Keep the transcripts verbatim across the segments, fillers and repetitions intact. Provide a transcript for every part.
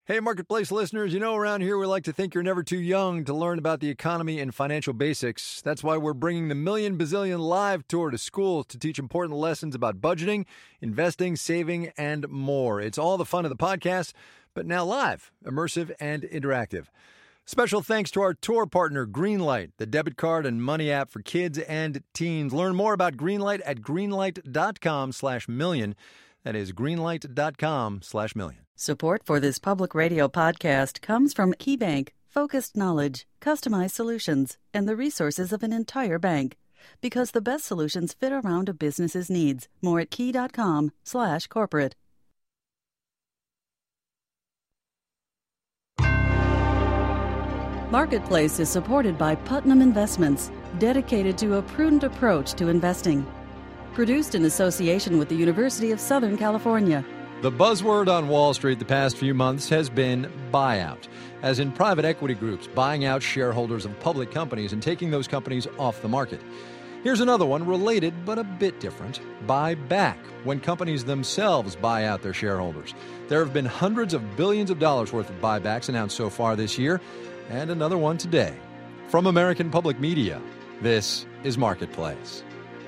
Hey, Marketplace listeners, you know around here we like to think you're never too young to learn about the economy and financial basics. That's why we're bringing the Million Bazillion Live Tour to schools to teach important lessons about budgeting, investing, saving, and more. It's all the fun of the podcast, but now live, immersive, and interactive. Special thanks to our tour partner, Greenlight, the debit card and money app for kids and teens. Learn more about Greenlight at greenlight.com slash million. That is greenlight.com slash million. Support for this public radio podcast comes from KeyBank, focused knowledge, customized solutions, and the resources of an entire bank. Because the best solutions fit around a business's needs. More at key.com slash corporate. Marketplace is supported by Putnam Investments, dedicated to a prudent approach to investing. Produced in association with the University of Southern California. The buzzword on Wall Street the past few months has been buyout, as in private equity groups buying out shareholders of public companies and taking those companies off the market. Here's another one related but a bit different: buy back, when companies themselves buy out their shareholders. There have been hundreds of billions of dollars worth of buybacks announced so far this year, and another one today. From American Public Media, this is Marketplace.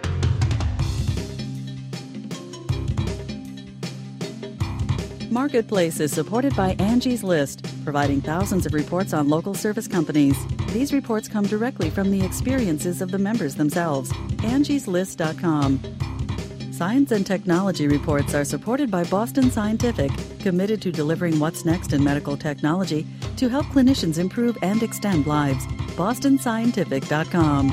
Marketplace is supported by Angie's List, providing thousands of reports on local service companies. These reports come directly from the experiences of the members themselves. Angie's List dot com. Science and technology reports are supported by Boston Scientific, committed to delivering what's next in medical technology to help clinicians improve and extend lives. Boston Scientific dot com.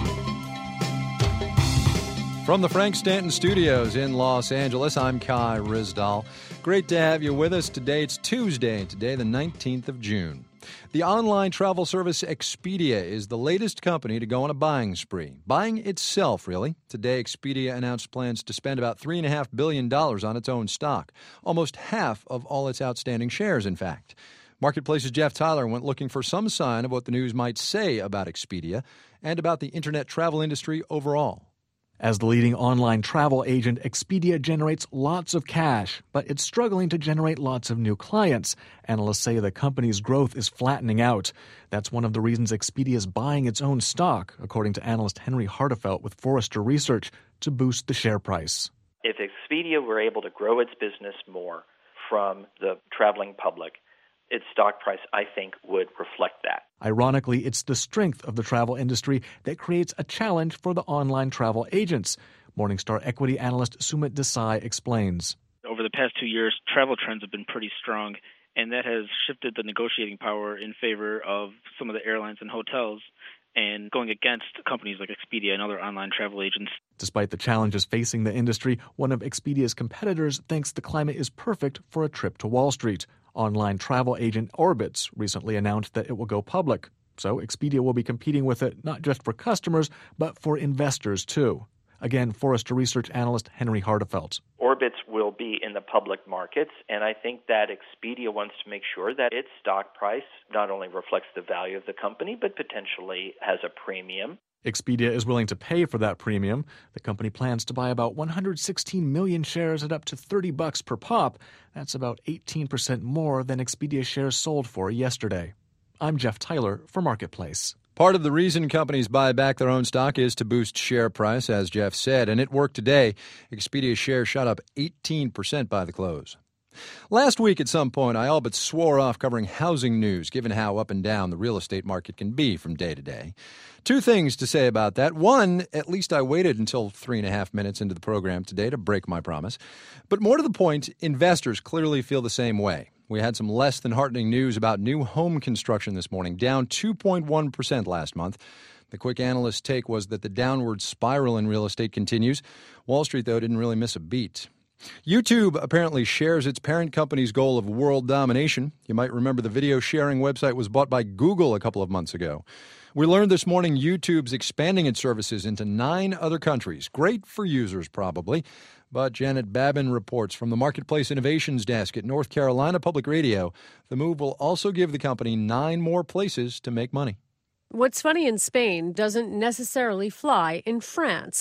From the Frank Stanton Studios in Los Angeles, I'm Kai Ryssdal. Great to have you with us. Today it's Tuesday, today the nineteenth of June. The online travel service Expedia is the latest company to go on a buying spree. Buying itself, really. Today, Expedia announced plans to spend about three point five billion dollars on its own stock. Almost half of all its outstanding shares, in fact. Marketplace's Jeff Tyler went looking for some sign of what the news might say about Expedia and about the internet travel industry overall. As the leading online travel agent, Expedia generates lots of cash, but it's struggling to generate lots of new clients. Analysts say the company's growth is flattening out. That's one of the reasons Expedia is buying its own stock, according to analyst Henry Hartefelt with Forrester Research, to boost the share price. If Expedia were able to grow its business more from the traveling public, its stock price, I think, would reflect that. Ironically, it's the strength of the travel industry that creates a challenge for the online travel agents. Morningstar equity analyst Sumit Desai explains. Over the past two years, travel trends have been pretty strong, and that has shifted the negotiating power in favor of some of the airlines and hotels and going against companies like Expedia and other online travel agents. Despite the challenges facing the industry, one of Expedia's competitors thinks the climate is perfect for a trip to Wall Street. Online travel agent Orbitz recently announced that it will go public. So Expedia will be competing with it not just for customers, but for investors too. Again, Forrester Research analyst Henry Hartefelt. Orbitz will be in the public markets, and I think that Expedia wants to make sure that its stock price not only reflects the value of the company, but potentially has a premium. Expedia is willing to pay for that premium. The company plans to buy about one hundred sixteen million shares at up to thirty bucks per pop. That's about eighteen percent more than Expedia shares sold for yesterday. I'm Jeff Tyler for Marketplace. Part of the reason companies buy back their own stock is to boost share price, as Jeff said, and it worked today. Expedia's shares shot up eighteen percent by the close. Last week at some point, I all but swore off covering housing news, given how up and down the real estate market can be from day to day. Two things to say about that. One, at least I waited until three and a half minutes into the program today to break my promise. But more to the point, investors clearly feel the same way. We had some less than heartening news about new home construction this morning, down two point one percent last month. The quick analyst take was that the downward spiral in real estate continues. Wall Street, though, didn't really miss a beat. YouTube apparently shares its parent company's goal of world domination. You might remember the video sharing website was bought by Google a couple of months ago. We learned this morning YouTube's expanding its services into nine other countries. Great for users, probably. But Janet Babin reports from the Marketplace Innovations Desk at North Carolina Public Radio, the move will also give the company nine more places to make money. What's funny in Spain doesn't necessarily fly in France.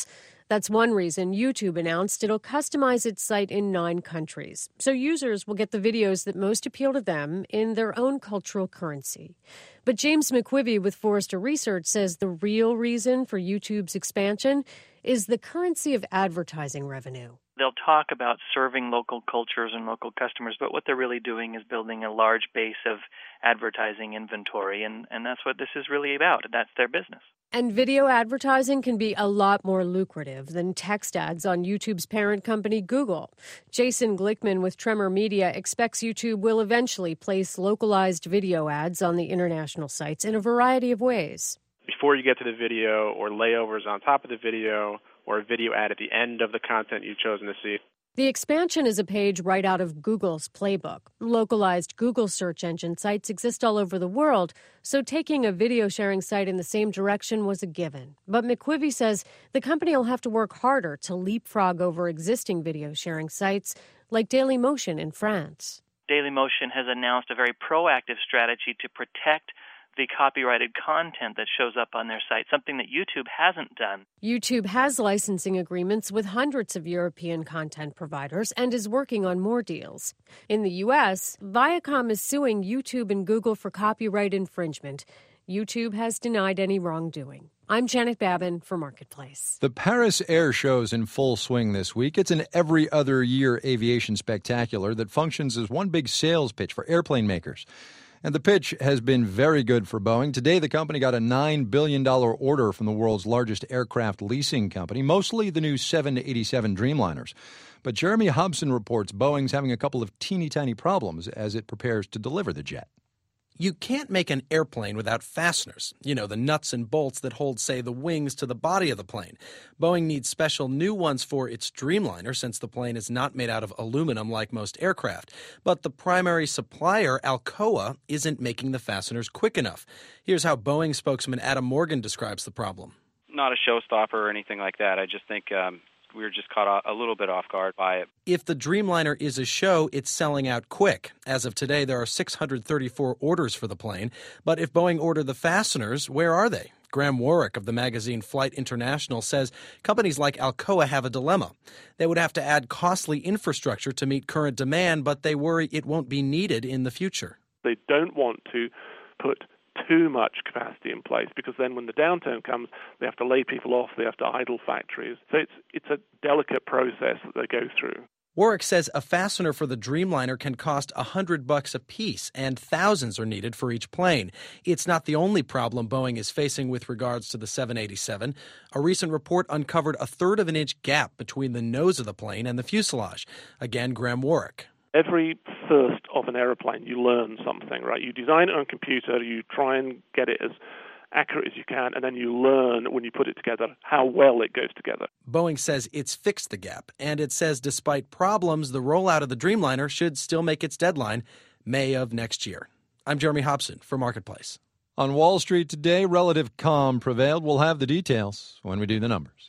That's one reason YouTube announced it'll customize its site in nine countries, so users will get the videos that most appeal to them in their own cultural currency. But James McQuivey with Forrester Research says the real reason for YouTube's expansion is the currency of advertising revenue. They'll talk about serving local cultures and local customers, but what they're really doing is building a large base of advertising inventory, and, and that's what this is really about. That's their business. And video advertising can be a lot more lucrative than text ads on YouTube's parent company, Google. Jason Glickman with Tremor Media expects YouTube will eventually place localized video ads on the international sites in a variety of ways. Before you get to the video, or layovers on top of the video, or a video ad at the end of the content you've chosen to see. The expansion is a page right out of Google's playbook. Localized Google search engine sites exist all over the world, so taking a video sharing site in the same direction was a given. But McQuivey says the company will have to work harder to leapfrog over existing video sharing sites like Dailymotion in France. Dailymotion has announced a very proactive strategy to protect the copyrighted content that shows up on their site, something that YouTube hasn't done. YouTube has licensing agreements with hundreds of European content providers and is working on more deals. In the U S, Viacom is suing YouTube and Google for copyright infringement. YouTube has denied any wrongdoing. I'm Janet Babin for Marketplace. The Paris Air Show's in full swing this week. It's an every other year aviation spectacular that functions as one big sales pitch for airplane makers. And the pitch has been very good for Boeing. Today, the company got a nine billion dollars order from the world's largest aircraft leasing company, mostly the new seven eighty-seven Dreamliners. But Jeremy Hobson reports Boeing's having a couple of teeny tiny problems as it prepares to deliver the jet. You can't make an airplane without fasteners. You know, the nuts and bolts that hold, say, the wings to the body of the plane. Boeing needs special new ones for its Dreamliner, since the plane is not made out of aluminum like most aircraft. But the primary supplier, Alcoa, isn't making the fasteners quick enough. Here's how Boeing spokesman Adam Morgan describes the problem. Not a showstopper or anything like that. I just think um, we were just caught a little bit off guard by it. If the Dreamliner is a show, it's selling out quick. As of today, there are six hundred thirty-four orders for the plane. But if Boeing ordered the fasteners, where are they? Graham Warwick of the magazine Flight International says companies like Alcoa have a dilemma. They would have to add costly infrastructure to meet current demand, but they worry it won't be needed in the future. They don't want to put too much capacity in place, because then when the downturn comes, they have to lay people off, they have to idle factories. So it's it's a delicate process that they go through. Warwick says a fastener for the Dreamliner can cost a hundred bucks a piece, and thousands are needed for each plane. It's not the only problem Boeing is facing with regards to the seven eighty-seven. A recent report uncovered a third of an inch gap between the nose of the plane and the fuselage. Again, Graham Warwick. Every first of an aeroplane, you learn something, right? You design it on a computer, you try and get it as accurate as you can, and then you learn when you put it together how well it goes together. Boeing says it's fixed the gap, and it says despite problems, the rollout of the Dreamliner should still make its deadline, May of next year. I'm Jeremy Hobson for Marketplace. On Wall Street today, relative calm prevailed. We'll have the details when we do the numbers.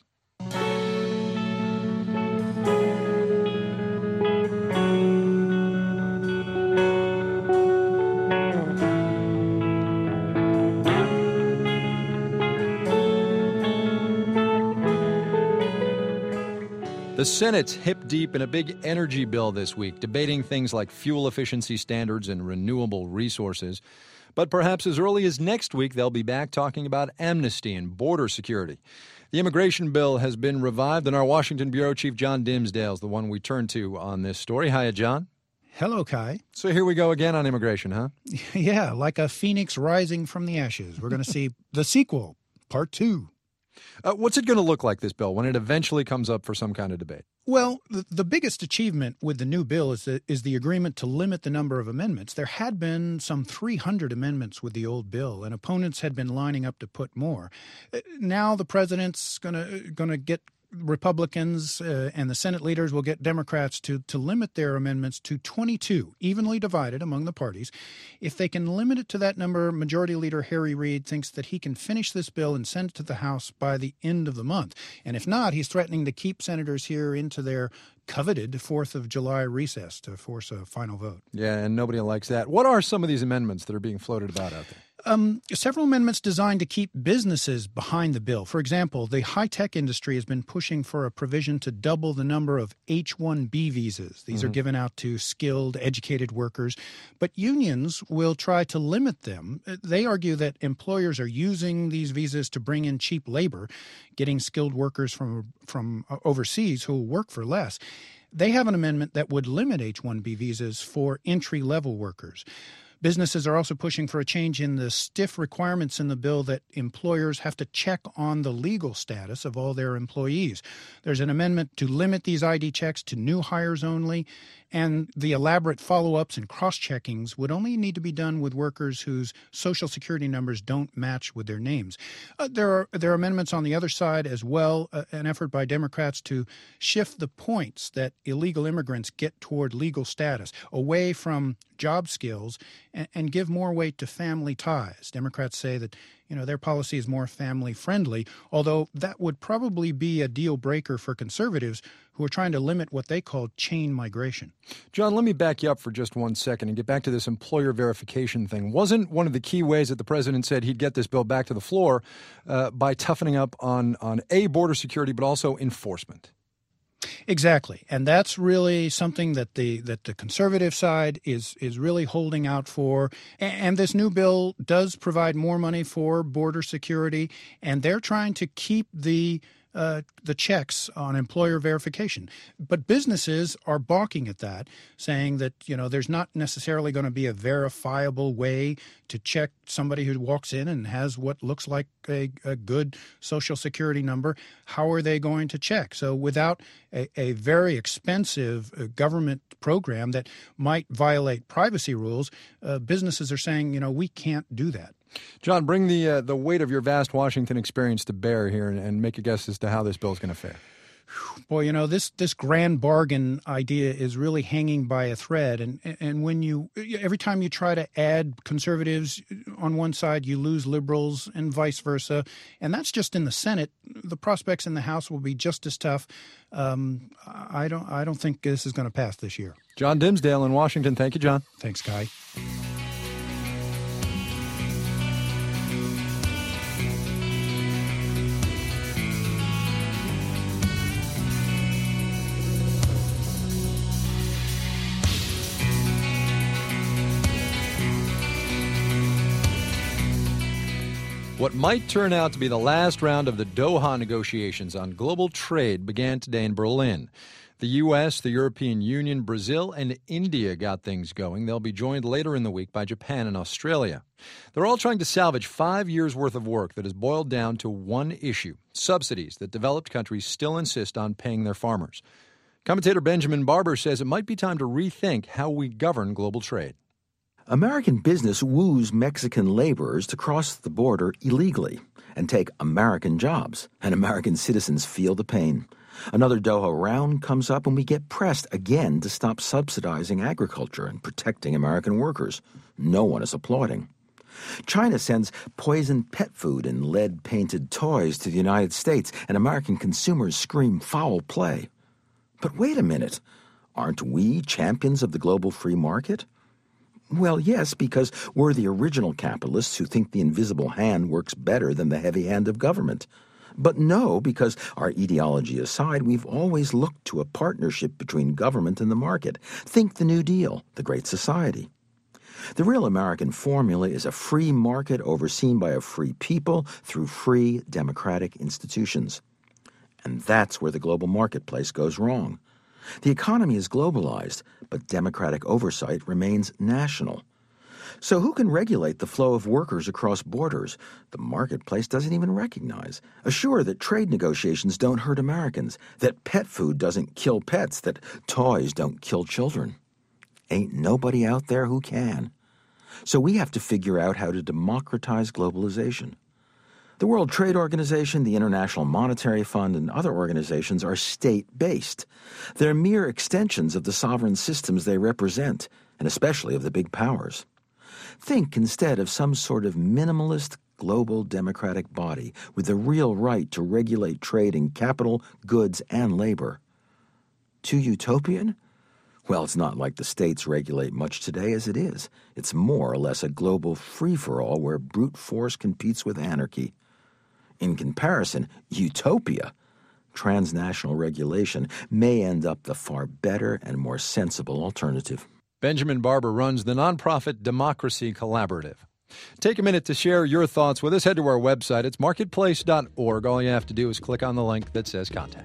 The Senate's hip-deep in a big energy bill this week, debating things like fuel efficiency standards and renewable resources. But perhaps as early as next week, they'll be back talking about amnesty and border security. The immigration bill has been revived, and our Washington bureau chief, John Dimsdale, is the one we turn to on this story. Hiya, John. Hello, Kai. So here we go again on immigration, huh? Yeah, like a phoenix rising from the ashes. We're going to see the sequel, part two. Uh, what's it going to look like, this bill, when it eventually comes up for some kind of debate? Well, the, the biggest achievement with the new bill is the, is the agreement to limit the number of amendments. There had been some three hundred amendments with the old bill, and opponents had been lining up to put more. Now the president's going to going to get Republicans uh, and the Senate leaders will get Democrats to, to limit their amendments to twenty-two, evenly divided among the parties. If they can limit it to that number, Majority Leader Harry Reid thinks that he can finish this bill and send it to the House by the end of the month. And if not, he's threatening to keep senators here into their coveted fourth of July recess to force a final vote. Yeah, and nobody likes that. What are some of these amendments that are being floated about out there? Um, several amendments designed to keep businesses behind the bill. For example, the high-tech industry has been pushing for a provision to double the number of H one B visas. These mm-hmm. are given out to skilled, educated workers. But unions will try to limit them. They argue that employers are using these visas to bring in cheap labor, getting skilled workers from, from overseas who will work for less. They have an amendment that would limit H one B visas for entry-level workers. Businesses are also pushing for a change in the stiff requirements in the bill that employers have to check on the legal status of all their employees. There's an amendment to limit these I D checks to new hires only, and the elaborate follow-ups and cross-checkings would only need to be done with workers whose Social Security numbers don't match with their names. Uh, there are there are amendments on the other side as well, uh, an effort by Democrats to shift the points that illegal immigrants get toward legal status away from job skills and, and give more weight to family ties. Democrats say that, you know, their policy is more family-friendly, although that would probably be a deal breaker for conservatives who are trying to limit what they call chain migration. John, let me back you up for just one second and get back to this employer verification thing. Wasn't one of the key ways that the president said he'd get this bill back to the floor uh, by toughening up on, on A, border security, but also enforcement? Exactly, and that's really something that the that the conservative side is is really holding out for. And this new bill does provide more money for border security, and they're trying to keep the uh, the checks on employer verification. But businesses are balking at that, saying that, you know, there's not necessarily going to be a verifiable way to check somebody who walks in and has what looks like a, a good Social Security number. How are they going to check? So without a, a very expensive uh, government program that might violate privacy rules, uh, businesses are saying, you know, we can't do that. John, bring the uh, the weight of your vast Washington experience to bear here and, and make a guess as to how this bill is going to fare. Boy, you know, this this grand bargain idea is really hanging by a thread. And, and when you every time you try to add conservatives on one side, you lose liberals and vice versa. And that's just in the Senate. The prospects in the House will be just as tough. Um, I don't I don't think this is going to pass this year. John Dimsdale in Washington. Thank you, John. Thanks, Guy. What might turn out to be the last round of the Doha negotiations on global trade began today in Berlin. The U S, the European Union, Brazil, and India got things going. They'll be joined later in the week by Japan and Australia. They're all trying to salvage five years' worth of work that has boiled down to one issue: subsidies that developed countries still insist on paying their farmers. Commentator Benjamin Barber says it might be time to rethink how we govern global trade. American business woos Mexican laborers to cross the border illegally and take American jobs, and American citizens feel the pain. Another Doha round comes up and we get pressed again to stop subsidizing agriculture and protecting American workers. No one is applauding. China sends poisoned pet food and lead-painted toys to the United States, and American consumers scream foul play. But wait a minute, aren't we champions of the global free market? Well, yes, because we're the original capitalists who think the invisible hand works better than the heavy hand of government. But no, because our ideology aside, we've always looked to a partnership between government and the market. Think the New Deal, the Great Society. The real American formula is a free market overseen by a free people through free democratic institutions. And that's where the global marketplace goes wrong. The economy is globalized, but democratic oversight remains national. So who can regulate the flow of workers across borders the marketplace doesn't even recognize? Assure that trade negotiations don't hurt Americans, that pet food doesn't kill pets, that toys don't kill children. Ain't nobody out there who can. So we have to figure out how to democratize globalization. The World Trade Organization, the International Monetary Fund, and other organizations are state-based. They're mere extensions of the sovereign systems they represent, and especially of the big powers. Think instead of some sort of minimalist global democratic body with the real right to regulate trade in capital, goods, and labor. Too utopian? Well, it's not like the states regulate much today as it is. It's more or less a global free-for-all where brute force competes with anarchy. In comparison, utopia, transnational regulation, may end up the far better and more sensible alternative. Benjamin Barber runs the nonprofit Democracy Collaborative. Take a minute to share your thoughts with us. Head to our website. It's marketplace dot org. All you have to do is click on the link that says Contact.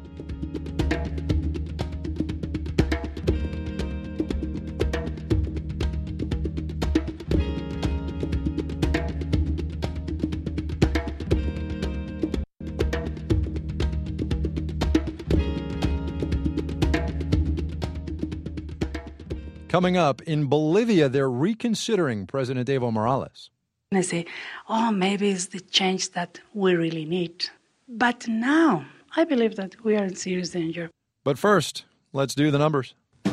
Coming up, in Bolivia, they're reconsidering President Evo Morales. I say, oh, maybe it's the change that we really need. But now, I believe that we are in serious danger. But first, let's do the numbers.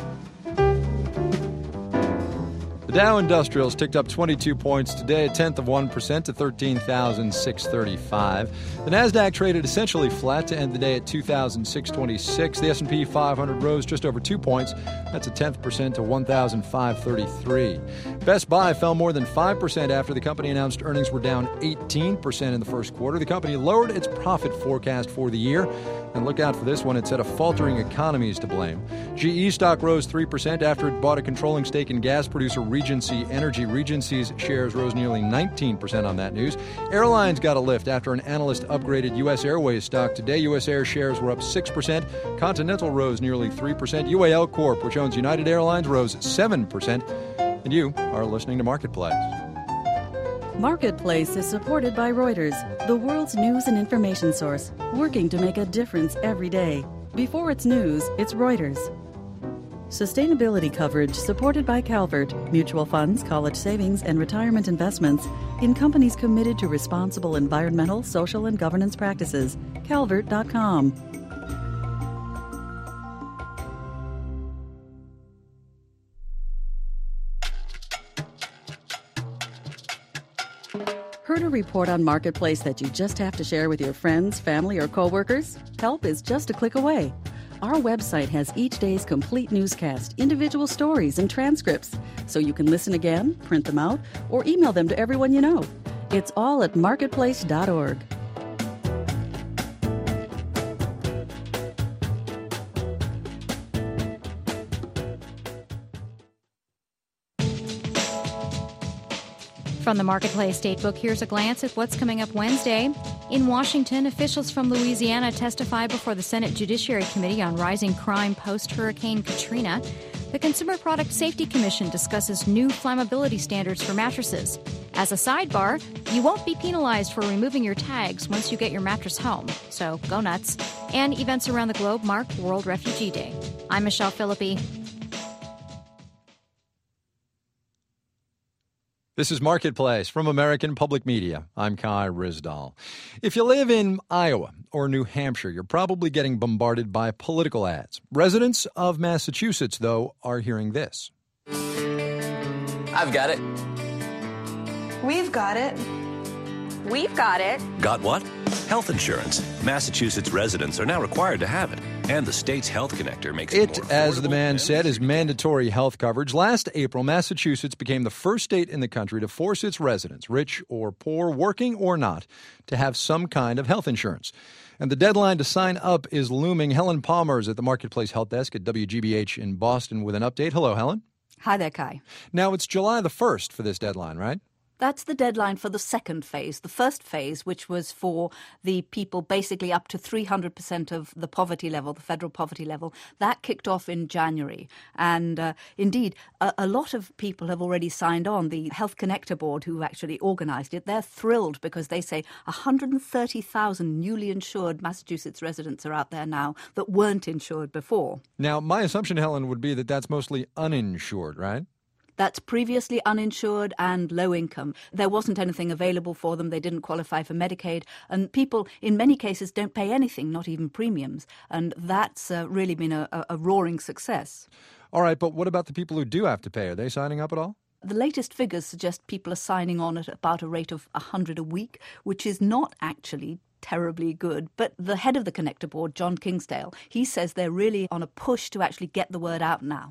The Dow Industrials ticked up twenty-two points today, a tenth of one percent to thirteen thousand six hundred thirty-five. The Nasdaq traded essentially flat to end the day at two thousand six hundred twenty-six. The S and P five hundred rose just over two points. That's a tenth percent to one thousand five hundred thirty-three. Best Buy fell more than five percent after the company announced earnings were down eighteen percent in the first quarter. The company lowered its profit forecast for the year. And look out for this one. It said a faltering economy is to blame. G E stock rose three percent after it bought a controlling stake in gas producer Regency Energy. Regency's shares rose nearly nineteen percent on that news. Airlines got a lift after an analyst upgraded U S Airways stock today. U S Air shares were up six percent. Continental rose nearly three percent. U A L Corp, which owns United Airlines, rose seven percent. And you are listening to Marketplace. Marketplace is supported by Reuters, the world's news and information source, working to make a difference every day. Before it's news, it's Reuters. Sustainability coverage supported by Calvert, mutual funds, college savings, and retirement investments in companies committed to responsible environmental, social, and governance practices. calvert dot com. Heard a report on Marketplace that you just have to share with your friends, family, or coworkers? Help is just a click away. Our website has each day's complete newscast, individual stories, and transcripts, so you can listen again, print them out, or email them to everyone you know. It's all at marketplace dot org. From the Marketplace Datebook, here's a glance at what's coming up Wednesday. In Washington, officials from Louisiana testify before the Senate Judiciary Committee on rising crime post-Hurricane Katrina. The Consumer Product Safety Commission discusses new flammability standards for mattresses. As a sidebar, you won't be penalized for removing your tags once you get your mattress home, so go nuts. And events around the globe mark World Refugee Day. I'm Michelle Philippi. This is Marketplace from American Public Media. I'm Kai Rizdal. If you live in Iowa or New Hampshire, you're probably getting bombarded by political ads. Residents of Massachusetts, though, are hearing this. I've got it. We've got it. We've got it. Got what? Health insurance. Massachusetts residents are now required to have it. And the state's Health Connector makes it, it more as the man said, is mandatory health coverage. Last April, Massachusetts became the first state in the country to force its residents, rich or poor, working or not, to have some kind of health insurance. And the deadline to sign up is looming. Helen Palmer is at the Marketplace Health Desk at W G B H in Boston with an update. Hello, Helen. Hi there, Kai. Now, it's July the first for this deadline, right? That's the deadline for the second phase. The first phase, which was for the people basically up to three hundred percent of the poverty level, the federal poverty level, that kicked off in January. And uh, indeed, a, a lot of people have already signed on. The Health Connector Board, who actually organized it, they're thrilled because they say one hundred thirty thousand newly insured Massachusetts residents are out there now that weren't insured before. Now, my assumption, Helen, would be that that's mostly uninsured, right? That's previously uninsured and low income. There wasn't anything available for them. They didn't qualify for Medicaid. And people, in many cases, don't pay anything, not even premiums. And that's uh, really been a, a roaring success. All right, but what about the people who do have to pay? Are they signing up at all? The latest figures suggest people are signing on at about a rate of one hundred a week, which is not actually terribly good. But the head of the Connector Board, John Kingsdale, he says they're really on a push to actually get the word out now.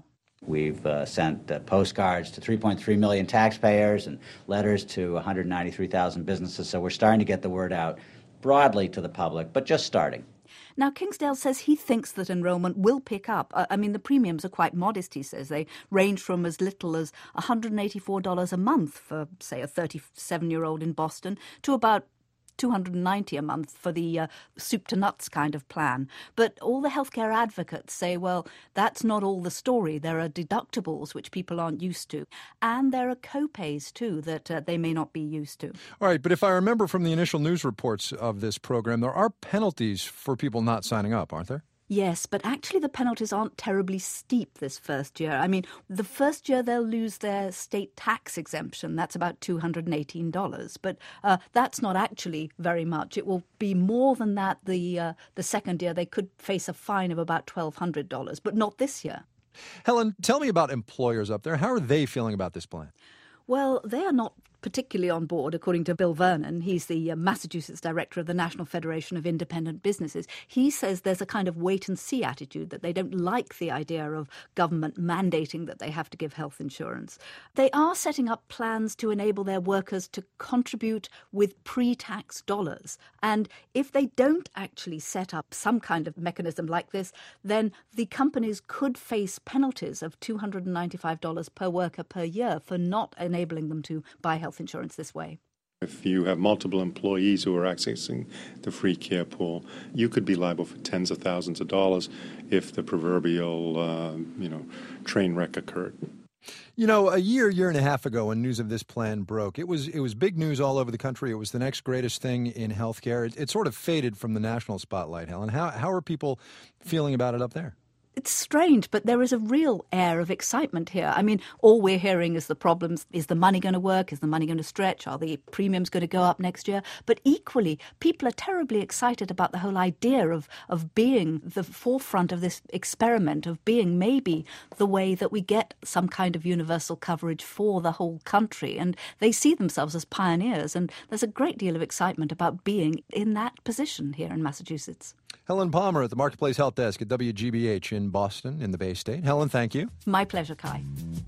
We've uh, sent uh, postcards to three point three million taxpayers and letters to one hundred ninety-three thousand businesses, so we're starting to get the word out broadly to the public, but just starting. Now, Kingsdale says he thinks that enrolment will pick up. I mean, the premiums are quite modest, he says. They range from as little as one hundred eighty-four dollars a month for, say, a thirty-seven-year-old in Boston to about two hundred ninety dollars a month for the uh, soup to nuts kind of plan. But all the healthcare advocates say, well, that's not all the story. There are deductibles, which people aren't used to. And there are co-pays, too, that uh, they may not be used to. All right, but if I remember from the initial news reports of this program, there are penalties for people not signing up, aren't there? Yes, but actually the penalties aren't terribly steep this first year. I mean, the first year they'll lose their state tax exemption. That's about two hundred eighteen dollars. But uh, that's not actually very much. It will be more than that the uh, the second year. They could face a fine of about twelve hundred dollars, but not this year. Helen, tell me about employers up there. How are they feeling about this plan? Well, they are not particularly on board, according to Bill Vernon. He's the uh, Massachusetts director of the National Federation of Independent Businesses. He says there's a kind of wait-and-see attitude, that they don't like the idea of government mandating that they have to give health insurance. They are setting up plans to enable their workers to contribute with pre-tax dollars. And if they don't actually set up some kind of mechanism like this, then the companies could face penalties of two hundred ninety-five dollars per worker per year for not enabling them to buy health insurance this way. If you have multiple employees who are accessing the free care pool, you could be liable for tens of thousands of dollars if the proverbial, uh, you know, train wreck occurred. You know, a year, year and a half ago when news of this plan broke, it was it was big news all over the country. It was the next greatest thing in healthcare. It, it sort of faded from the national spotlight, Helen. How how are people feeling about it up there? It's strange, but there is a real air of excitement here. I mean, all we're hearing is the problems. Is the money going to work? Is the money going to stretch? Are the premiums going to go up next year? But equally, people are terribly excited about the whole idea of, of being the forefront of this experiment, of being maybe the way that we get some kind of universal coverage for the whole country. And they see themselves as pioneers. And there's a great deal of excitement about being in that position here in Massachusetts. Helen Palmer at the Marketplace Health Desk at W G B H in Boston in the Bay State. Helen, thank you. My pleasure, Kai.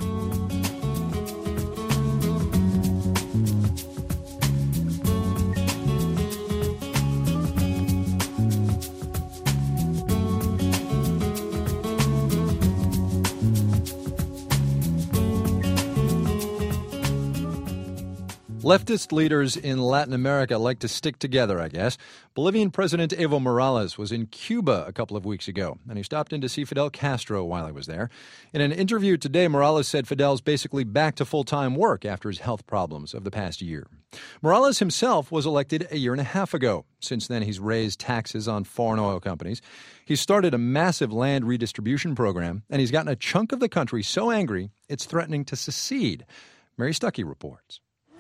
Leftist leaders in Latin America like to stick together, I guess. Bolivian President Evo Morales was in Cuba a couple of weeks ago, and he stopped in to see Fidel Castro while he was there. In an interview today, Morales said Fidel's basically back to full-time work after his health problems of the past year. Morales himself was elected a year and a half ago. Since then, he's raised taxes on foreign oil companies. He's started a massive land redistribution program, and he's gotten a chunk of the country so angry it's threatening to secede. Mary Stuckey reports.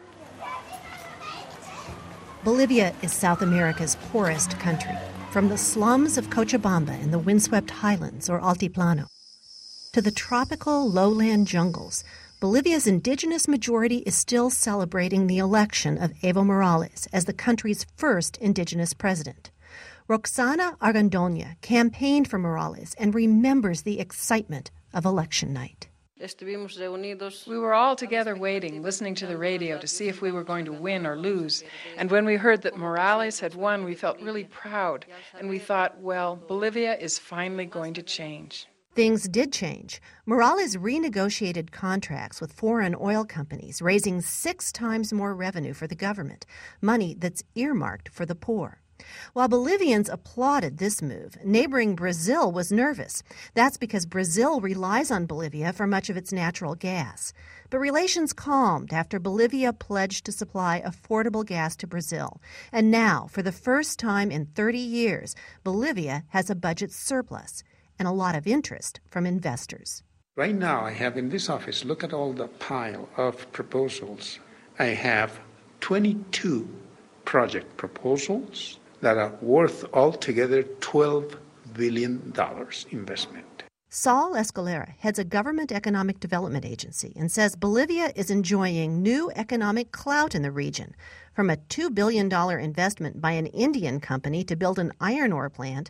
Bolivia is South America's poorest country, from the slums of Cochabamba in the windswept highlands or Altiplano to the tropical lowland jungles. Bolivia's indigenous majority is still celebrating the election of Evo Morales as the country's first indigenous president. Roxana Argandoña campaigned for Morales and remembers the excitement of election night. We were all together waiting, listening to the radio to see if we were going to win or lose. And when we heard that Morales had won, we felt really proud. And we thought, well, Bolivia is finally going to change. Things did change. Morales renegotiated contracts with foreign oil companies, raising six times more revenue for the government, money that's earmarked for the poor. While Bolivians applauded this move, neighboring Brazil was nervous. That's because Brazil relies on Bolivia for much of its natural gas. But relations calmed after Bolivia pledged to supply affordable gas to Brazil. And now, for the first time in thirty years, Bolivia has a budget surplus and a lot of interest from investors. Right now, I have in this office, look at all the pile of proposals. I have twenty-two project proposals that are worth altogether twelve billion dollars investment. Saul Escalera heads a government economic development agency and says Bolivia is enjoying new economic clout in the region, from a two billion dollars investment by an Indian company to build an iron ore plant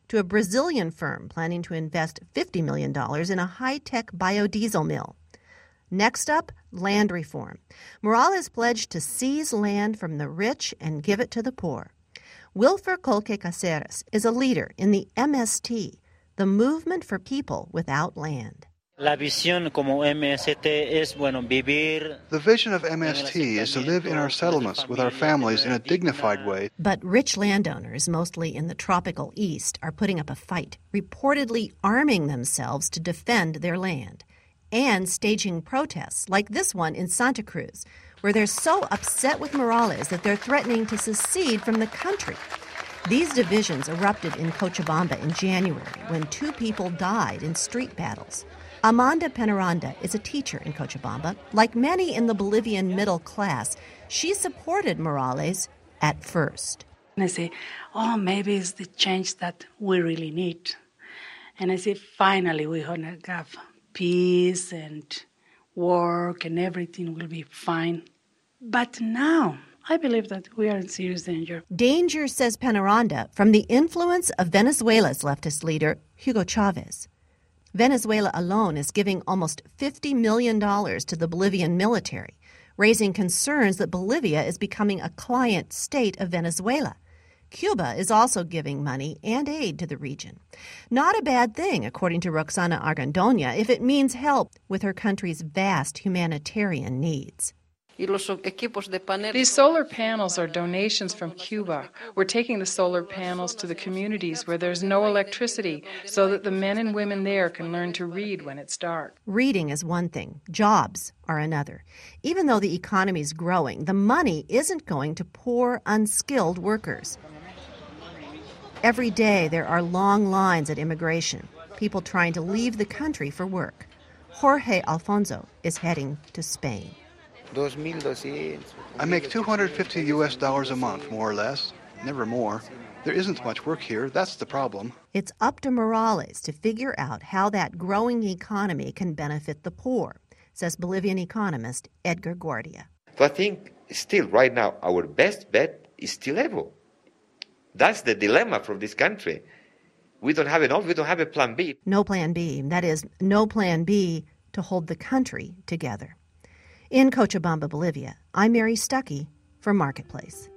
to a Brazilian firm planning to invest fifty million dollars in a high-tech biodiesel mill. Next up, land reform. Morales pledged to seize land from the rich and give it to the poor. Wilfer Colque Caceres is a leader in the M S T, the Movement for People Without Land. La visión como M S T es, bueno, vivir. The vision of M S T is to live in our settlements with our families in a dignified way. But rich landowners, mostly in the tropical east, are putting up a fight, reportedly arming themselves to defend their land, and staging protests like this one in Santa Cruz, where they're so upset with Morales that they're threatening to secede from the country. These divisions erupted in Cochabamba in January when two people died in street battles. Amanda Penaranda is a teacher in Cochabamba. Like many in the Bolivian middle class, she supported Morales at first. And I say, oh, maybe it's the change that we really need. And I say, finally, we're going to have peace and work and everything will be fine. But now, I believe that we are in serious danger. Danger, says Penaranda, from the influence of Venezuela's leftist leader, Hugo Chavez. Venezuela alone is giving almost fifty million dollars to the Bolivian military, raising concerns that Bolivia is becoming a client state of Venezuela. Cuba is also giving money and aid to the region. Not a bad thing, according to Roxana Argandoña, if it means help with her country's vast humanitarian needs. These solar panels are donations from Cuba. We're taking the solar panels to the communities where there's no electricity so that the men and women there can learn to read when it's dark. Reading is one thing. Jobs are another. Even though the economy's growing, the money isn't going to poor, unskilled workers. Every day there are long lines at immigration, people trying to leave the country for work. Jorge Alfonso is heading to Spain. I make two hundred fifty U S dollars a month, more or less. Never more. There isn't much work here. That's the problem. It's up to Morales to figure out how that growing economy can benefit the poor, says Bolivian economist Edgar Guardia. So I think still right now our best bet is still Evo. That's the dilemma from this country. We don't have enough. We don't have a plan B. No plan B. That is, no plan B to hold the country together. In Cochabamba, Bolivia, I'm Mary Stuckey for Marketplace.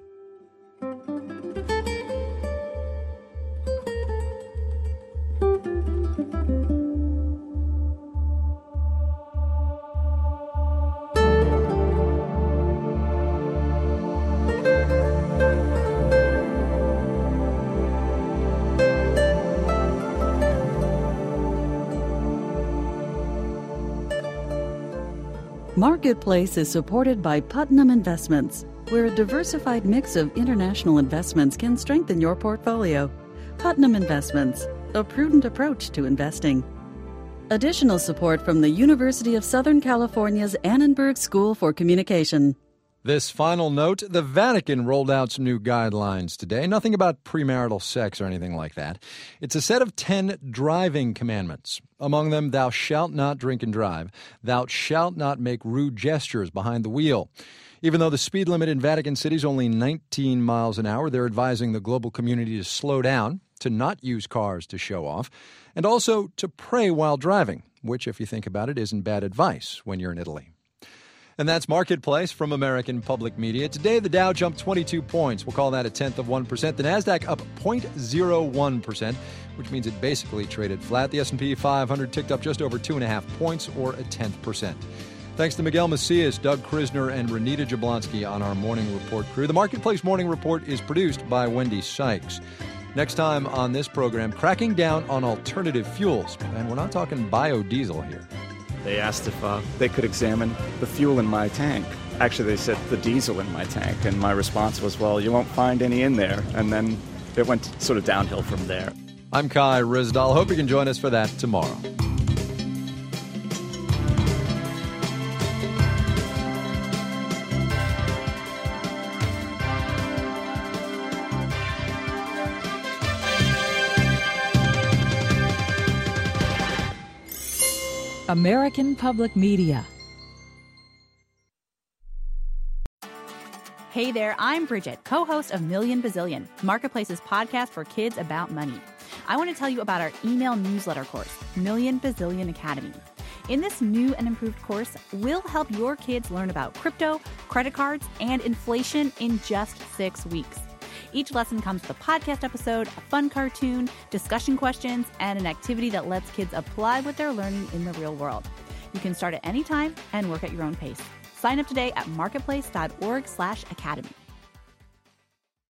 Marketplace is supported by Putnam Investments, where a diversified mix of international investments can strengthen your portfolio. Putnam Investments, a prudent approach to investing. Additional support from the University of Southern California's Annenberg School for Communication. This final note, the Vatican rolled out some new guidelines today. Nothing about premarital sex or anything like that. It's a set of ten driving commandments. Among them, thou shalt not drink and drive. Thou shalt not make rude gestures behind the wheel. Even though the speed limit in Vatican City is only nineteen miles an hour, they're advising the global community to slow down, to not use cars to show off, and also to pray while driving, which, if you think about it, isn't bad advice when you're in Italy. And that's Marketplace from American Public Media. Today, the Dow jumped twenty-two points. We'll call that a tenth of one percent. The NASDAQ up zero point zero one percent, which means it basically traded flat. The S and P five hundred ticked up just over two point five points, or a tenth percent. Thanks to Miguel Macias, Doug Krisner, and Renita Jablonski on our Morning Report crew. The Marketplace Morning Report is produced by Wendy Sykes. Next time on this program, cracking down on alternative fuels. And we're not talking biodiesel here. They asked if uh, they could examine the fuel in my tank. Actually, they said the diesel in my tank, and my response was, well, you won't find any in there. And then it went sort of downhill from there. I'm Kai Rizdal. Hope you can join us for that tomorrow. American Public Media. Hey there, I'm Bridget, co-host of Million Bazillion, Marketplace's podcast for kids about money. I want to tell you about our email newsletter course, Million Bazillion Academy. In this new and improved course, we'll help your kids learn about crypto, credit cards, and inflation in just six weeks. Each lesson comes with a podcast episode, a fun cartoon, discussion questions, and an activity that lets kids apply what they're learning in the real world. You can start at any time and work at your own pace. Sign up today at marketplace.org slash academy.